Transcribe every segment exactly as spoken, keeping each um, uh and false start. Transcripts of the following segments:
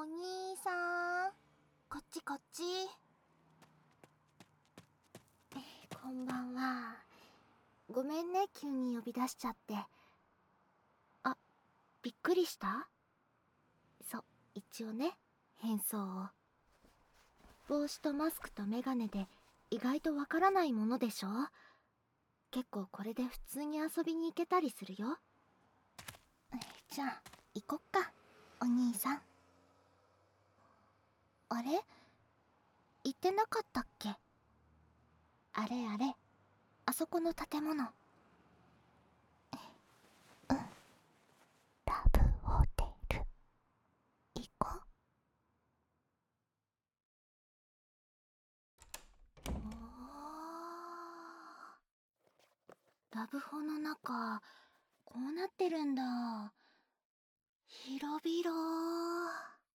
兄さん、こっちこっち。こんばんは。ごめんね、急に呼び出しちゃって。あ、びっくりした？そう、一応ね、変装を。帽子とマスクとメガネで意外とわからないものでしょ？結構これで普通に遊びに行けたりするよ。じゃあ、行こっか、お兄さん。あれ？言ってなかったっけ？あれあれ、あそこの建物。うん、ラブホテル行こう。おー、ラブホの中こうなってるんだ。広々。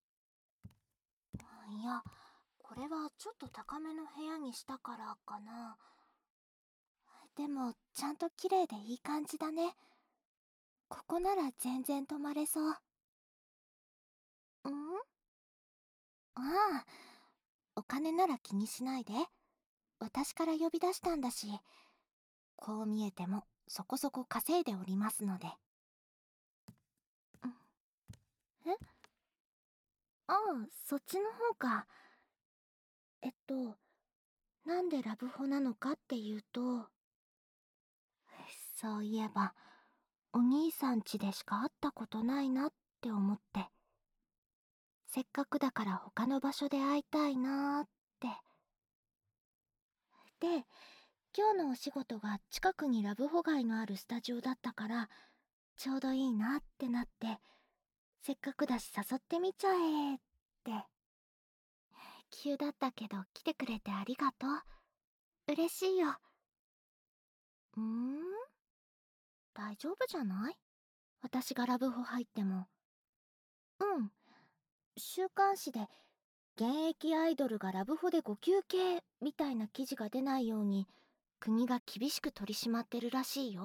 いや、これはちょっと高めの部屋にしたからかな。でもちゃんと綺麗でいい感じだね。ここなら全然泊まれそう。ん？ああ、お金なら気にしないで。私から呼び出したんだし、こう見えてもそこそこ稼いでおりますので。え？ああ、そっちの方か。えっと、なんでラブホなのかっていうと、そういえば、お兄さん家でしか会ったことないなって思って。せっかくだから他の場所で会いたいなーって。で、今日のお仕事が近くにラブホ街のあるスタジオだったから、ちょうどいいなってなって、せっかくだし誘ってみちゃえって。急だったけど来てくれてありがとう。嬉しいよ。んーん？大丈夫じゃない？私がラブホ入っても。うん。週刊誌で現役アイドルがラブホでご休憩みたいな記事が出ないように国が厳しく取り締まってるらしいよ。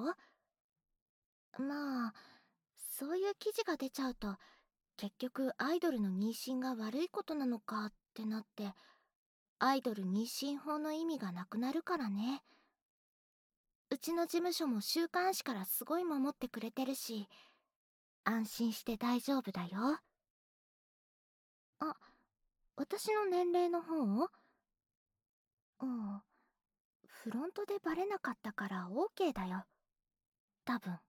まあ、そういう記事が出ちゃうと結局アイドルの妊娠が悪いことなのかってなって、アイドル妊娠法の意味がなくなるからね。うちの事務所も週刊誌からすごい守ってくれてるし、安心して大丈夫だよ。あ、私の年齢の方？うん、フロントでバレなかったから オーケー だよ。多分。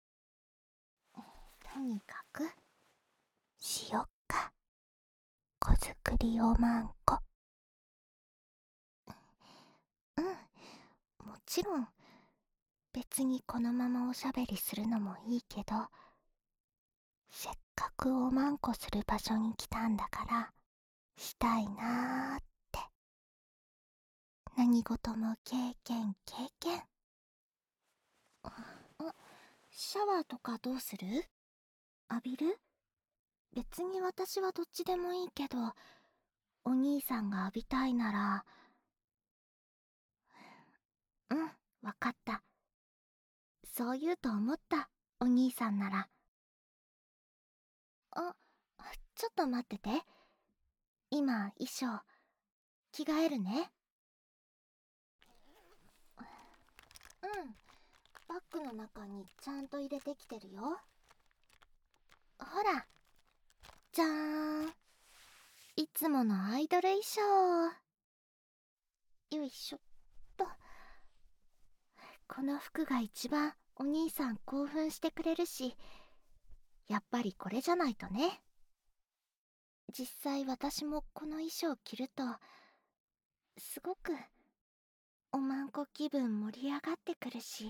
とにかく、しよっか。子作りおまんこ。うん、もちろん、別にこのままおしゃべりするのもいいけど、せっかくおまんこする場所に来たんだから、したいなーって。何事も経験経験。あ、シャワーとかどうする？浴びる？別に私はどっちでもいいけど、お兄さんが浴びたいなら。うん、わかった。そう言うと思った、お兄さんなら。あ、ちょっと待ってて。今、衣装、着替えるね。うん、バッグの中にちゃんと入れてきてるよ。ほら、じゃーん。いつものアイドル衣装。よいしょっと。この服が一番お兄さん興奮してくれるし、やっぱりこれじゃないとね。実際私もこの衣装着ると、すごくおまんこ気分盛り上がってくるし。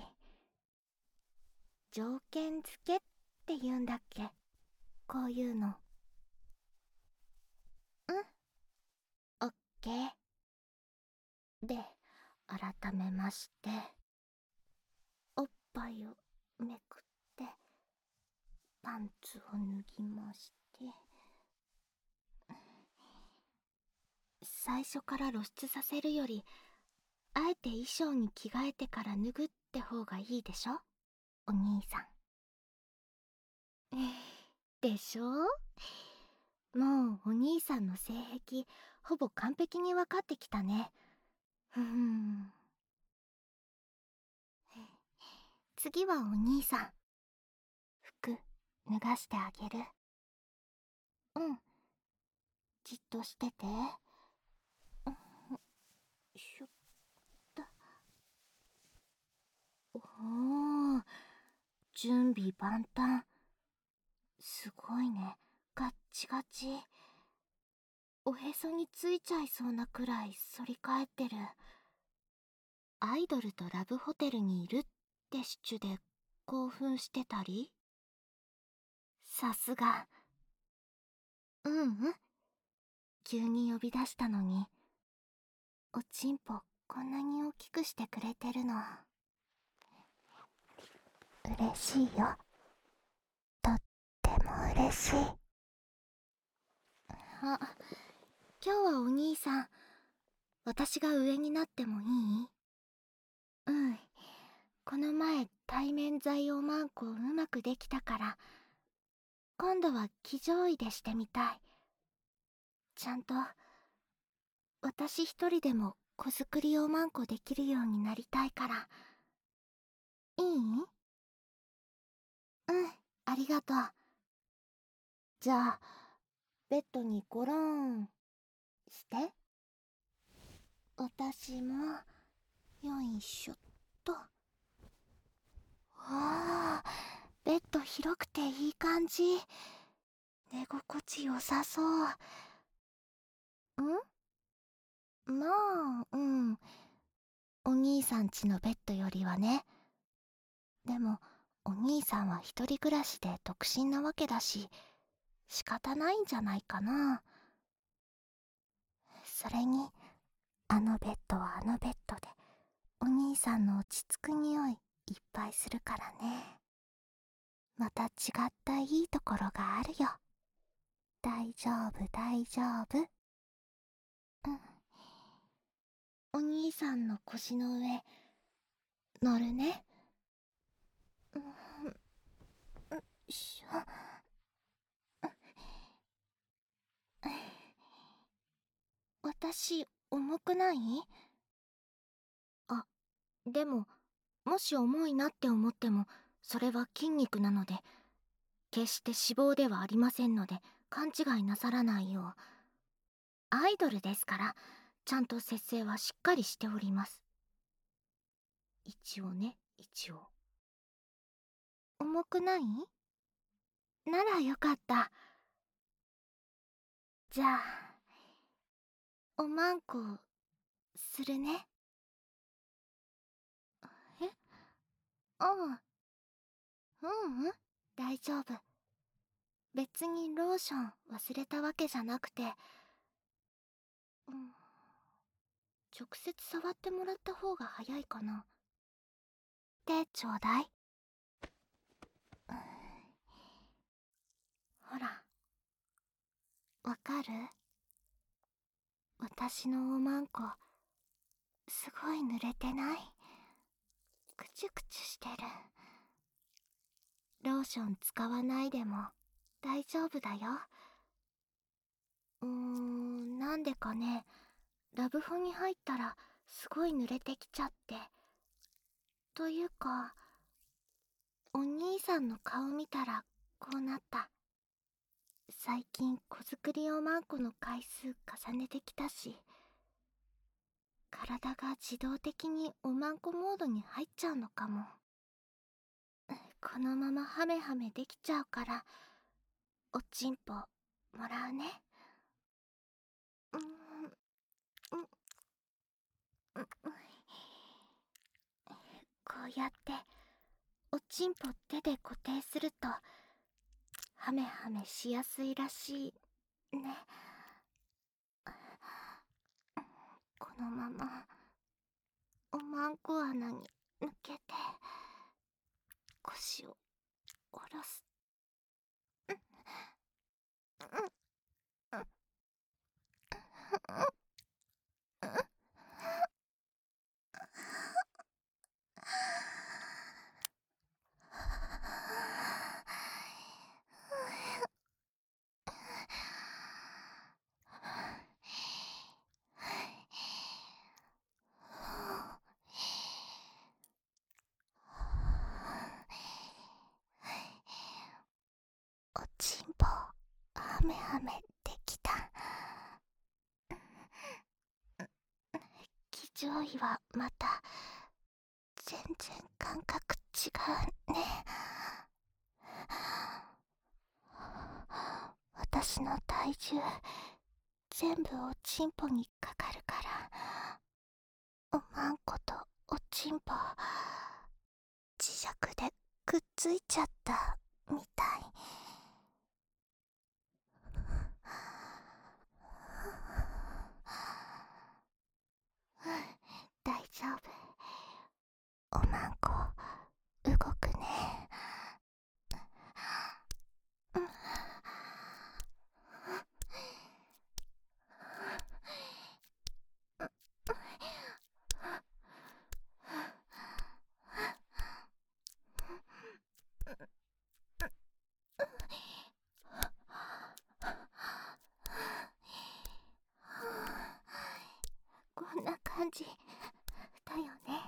条件付けって言うんだっけ、こういうの。うん、オッケー。で、改めまして、おっぱいをめくって、パンツを脱ぎまして、最初から露出させるより、あえて衣装に着替えてから脱ぐって方がいいでしょ、お兄さん。でしょ？ もうお兄さんの性癖ほぼ完璧に分かってきたね。ふふん。次はお兄さん。服脱がしてあげる。うん。じっとしてて。うん、しょっと。おお、準備万端。すごいね。ガッチガチ。おへそについちゃいそうなくらい反り返ってる。アイドルとラブホテルにいるってシチュで興奮してたり？さすが。うんうん。急に呼び出したのに、おちんぽこんなに大きくしてくれてるの。嬉しいよ。とっても嬉しい。あ、今日はお兄さん、私が上になってもいい？うん。この前対面剤をマンコうまくできたから、今度は騎乗位でしてみたい。ちゃんと私一人でも子作りをマンコできるようになりたいから。いい？うん、ありがとう。じゃあベッドにゴロンして。私もよいしょっと。ああ、ベッド広くていい感じ。寝心地よさそう。ん？まあ、うん。お兄さん家のベッドよりはね。でもお兄さんは一人暮らしで独身なわけだし、仕方ないんじゃないかな。それにあのベッドはあのベッドでお兄さんの落ち着く匂いいっぱいするからね。また違ったいいところがあるよ。大丈夫大丈夫。うん。お兄さんの腰の上乗るね。うん、よいしょ。私重くない？あ、でももし重いなって思ってもそれは筋肉なので、決して脂肪ではありませんので勘違いなさらないよう。アイドルですからちゃんと節制はしっかりしております。一応ね、一応。重くない？ならよかった。じゃあおまんこするね。え？ああ、ううん、大丈夫。別にローション忘れたわけじゃなくて、うん、直接触ってもらった方が早いかな。でちょうだい。ほら、わかる？私のおまんこすごい濡れてない？くちゅくちゅしてる。ローション使わないでも大丈夫だよ。うーん、なんでかね、ラブホに入ったらすごい濡れてきちゃって。というかお兄さんの顔見たらこうなった。最近子作りおまんこの回数重ねてきたし、体が自動的におまんこモードに入っちゃうのかも。このままハメハメできちゃうから、おちんぽもらうね。うん、うん、うん、こうやっておちんぽ手で固定するとハメハメしやすいらしいね。このままおまんこ穴に抜けて腰を下ろす。うん、うん、うん、うん、 おちんぽハメハメできた。騎乗位はまた全然感覚違うね。私の体重全部おちんぽにかかるから、おまんことおちんぽ磁石でくっついちゃったみたい。大丈夫、おまんこ動くね。こんな感じだよね。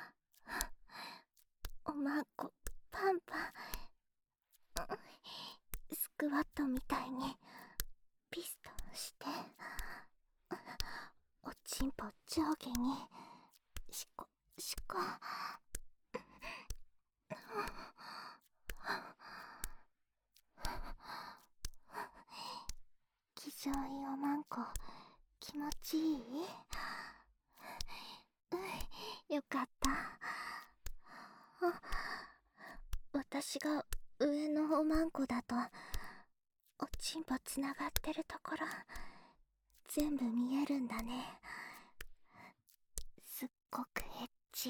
おまんこパンパン、スクワットみたいにピストンして、おちんぽ上下にシコシコ。気上位おまんこ気持ちいい？うん、よかった。私が上のおまんこだとおちんぽつながってるところ全部見えるんだね。すっごくエッチ。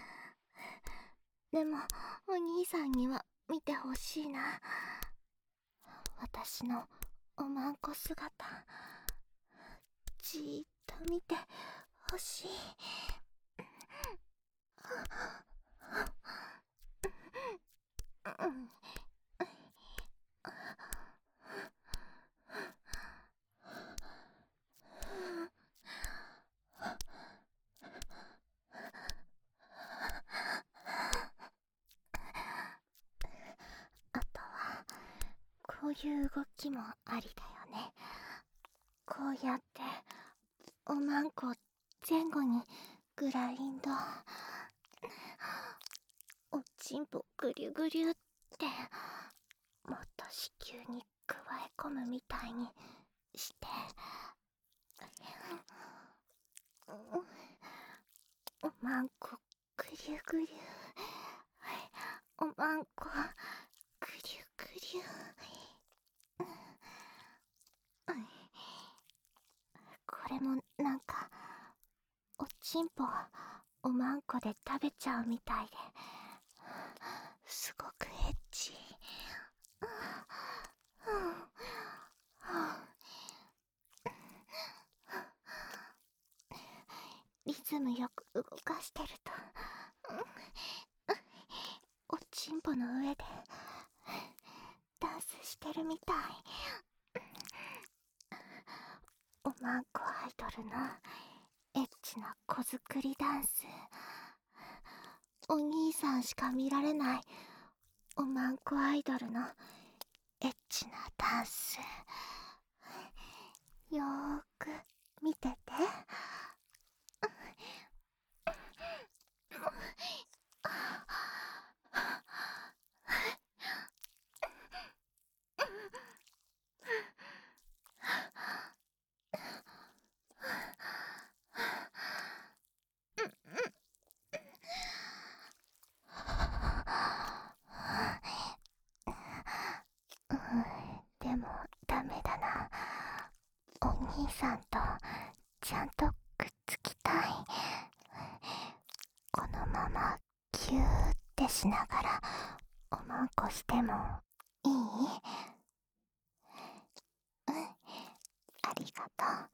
でもお兄さんには見てほしいな、私のおまんこ姿。じーっと見てほしい。あとはこういう動きもありだよね。こうやっておまんこ前後にグラインド、おちんぽぐりゅぐりゅってもっと子宮に加え込むみたいにして、おまんこぐりゅぐりゅ、おまんこぐりゅぐりゅ。これもなんかおちんぽおまんこで食べちゃうみたいで、すごくエッチ。リズムよく動かしてるとおちんぽの上でダンスしてるみたい。おまんこアイドルのエッチな子作りダンス、お兄さんしか見られないおまんこアイドルのエッチなダンス、よーく見てて。でもダメだな、お兄さんとちゃんとくっつきたい。このままギューってしながらおまんこしてもいい？うん、ありがとう。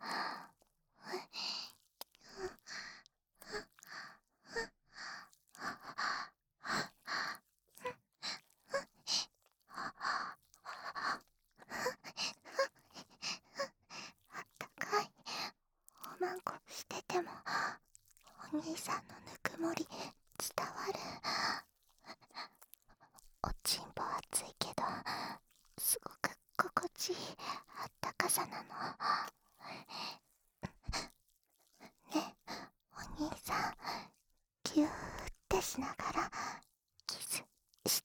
あったかい。おまんこしててもお兄さんのぬくもり伝わる。おちんぽ熱いけどすごく心地いいあったかさなの。ね、お兄さん、ぎゅーってしながらキスして。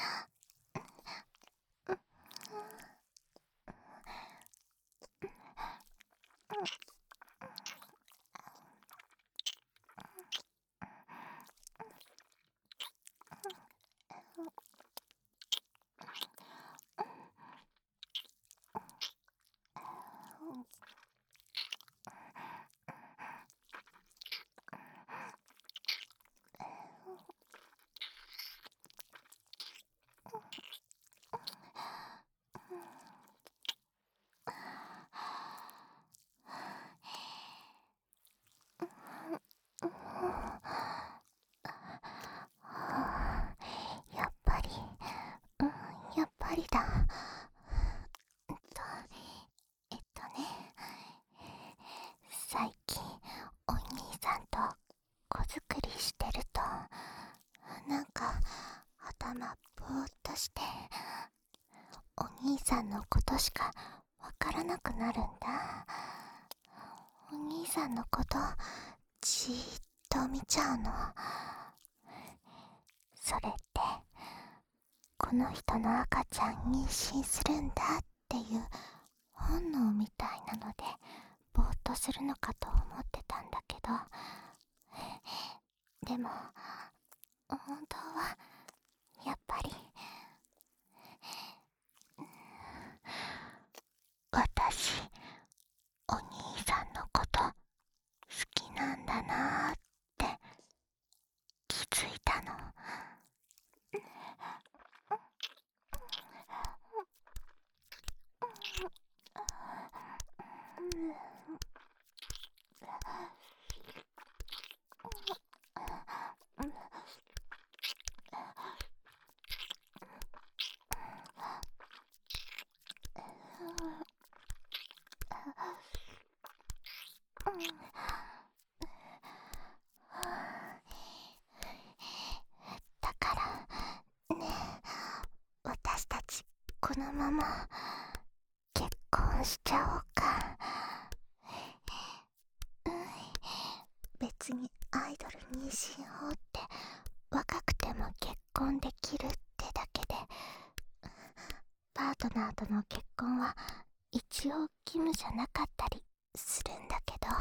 やっぱり、うん、やっぱりだ。えっと、えっとね、最近お兄さんと子作りしてると、なんか頭ぼーっとして、お兄さんのことしかわからなくなるんだ。お兄さんのことじーっと見ちゃうの。それってこの人の赤ちゃん妊娠するんだっていう本能みたいなのでぼーっとするのかと思ってたんだけど、でも本当はやっぱり私お兄さんのこと好きなんだなーって気づいたの。だからね、私たちこのまま結婚しちゃおうか。うん、別にアイドル妊娠法って若くても結婚できるってだけで、パートナーとの結婚は一応義務じゃなかったりするんだけど、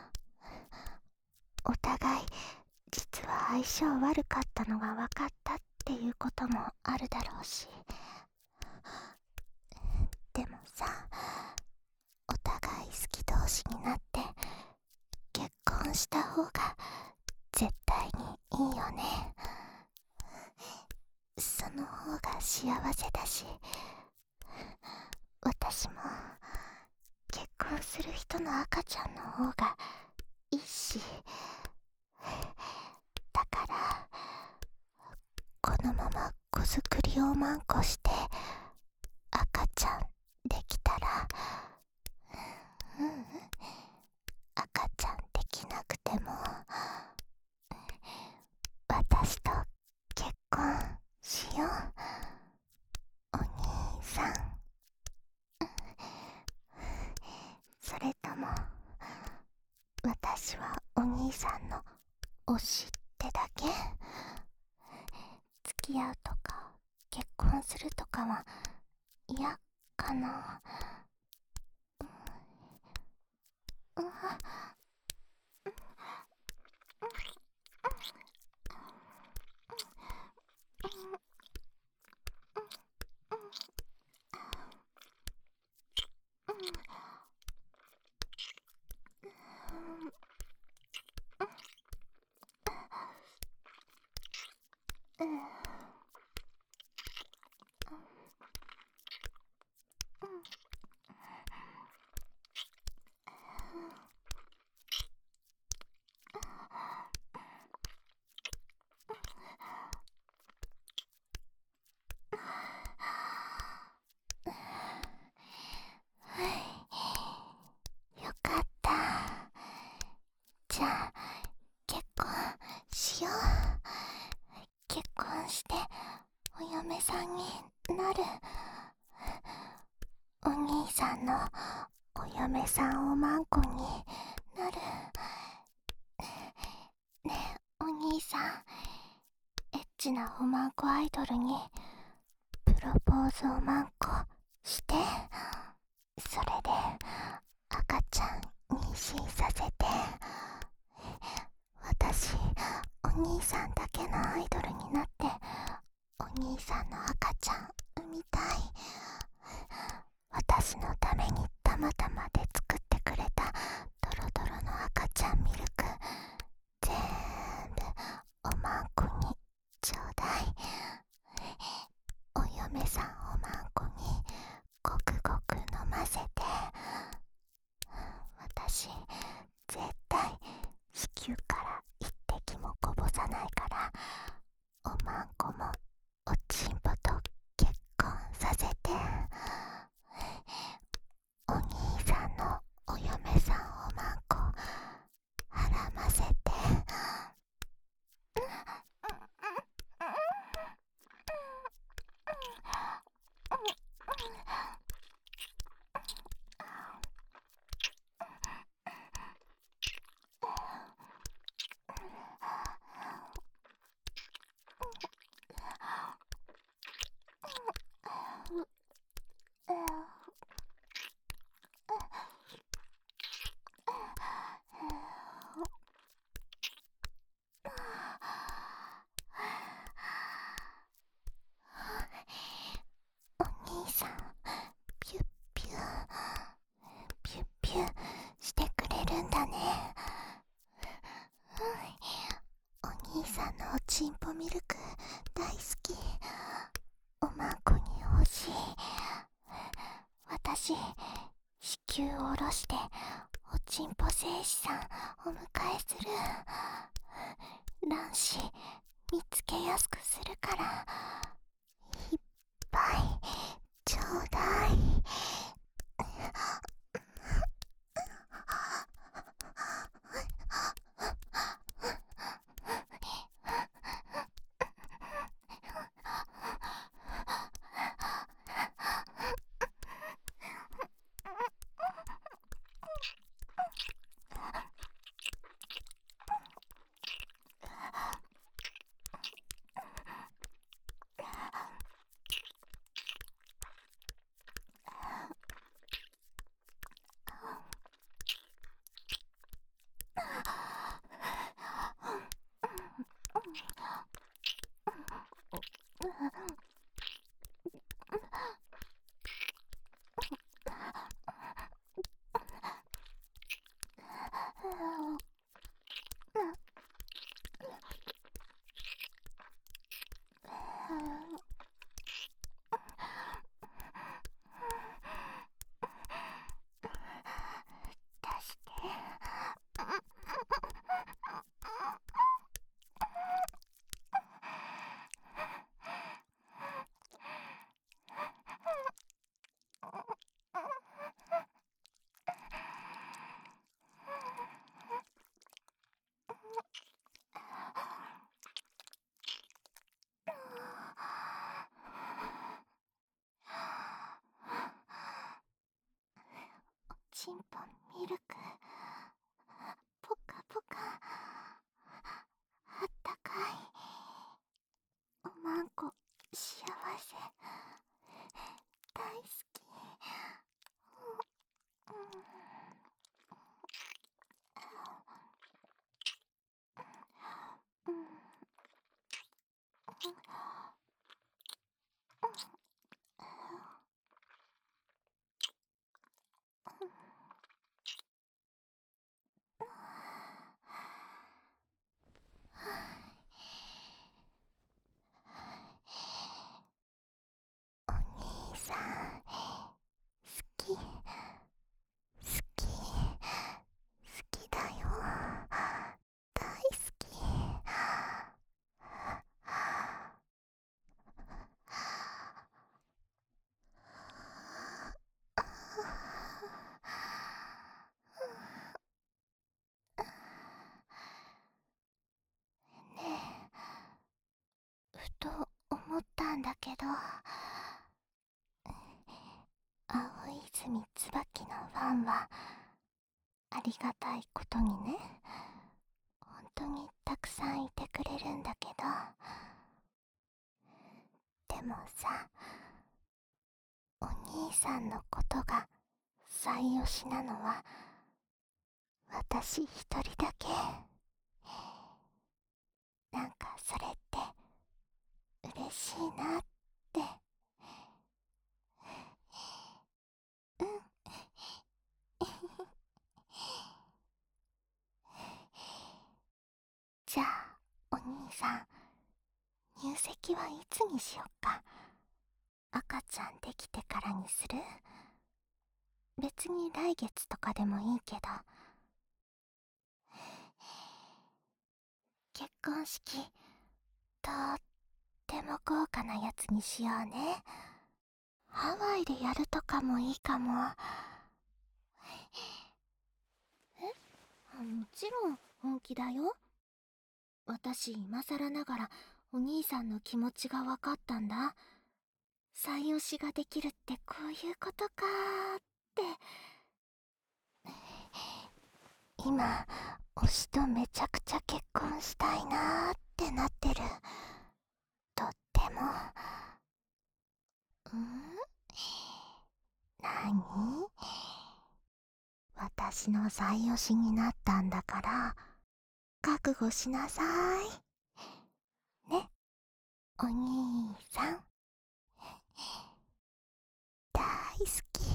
お互い実は相性悪かったのが分かったっていうこともあるだろうし、でもさ、お互い好き同士になって結婚した方が絶対にいいよね。その方が幸せだし、私も結婚する人の赤ちゃんの方がいいし、だからこのまま子作りをマンコして赤ちゃんできたら、うん、赤ちゃんできなくても私と結婚しよう、お兄さん。それとも私はお兄さんの推しってだけ？付き合うとか結婚するとかは嫌かな。うん、よかった。じゃあ結婚しよう。結婚してお嫁さんになる。 お兄さんのお嫁さんおまんこになる。ねえお兄さん、エッチなおまんこアイドルにプロポーズおまんこして、それで赤ちゃん妊娠させて、私お兄さんだけのアイドルになってお兄さんの赤ちゃん産みたい。私のためにたまたまで作ってくれたドロドロの赤ちゃんミルクぜーんぶおまんこにちょうだい。お嫁さんおまんこにごくごく飲ませて、私絶対子宮から一滴もこぼさないから、おまんこもおちんぽと結婚させて、お兄さんのお嫁さんおまんこはらませて。お兄さんピュッピュピュッピュしてくれるんだね。お兄さんのおちんぽミルク大好き。おまんこに欲しい。私子宮を下ろしておちんぽ精子さんお迎えする。卵子見つけやすくするから、いっぱいちょうだい。出して。おちんぽミルクポカポカあったかい。おまんこ幸せ大好き。うんうんお兄さん好き好き好きだよ大好き。ねえ、ふと思ったんだけど、 青泉椿のファンはありがたいことにね、本当にたくさんいてくれるんだけど、でもさ、お兄さんのことが最推しなのは私一人だけ。なんかそれって嬉しいなって。うん。じゃあお兄さん、入籍はいつにしよっか。赤ちゃんできてからにする？別に来月とかでもいいけど。結婚式とっても豪華なやつにしようね。ハワイでやるとかもいいかも。え？もちろん本気だよ。私今更ながらお兄さんの気持ちが分かったんだ。再推しができるってこういうことかーって。今推しとめちゃくちゃ結婚したいなーってなってる。とっても。ん？なに？私の最推しになったんだから覚悟しなさいね、お兄さん。大好き。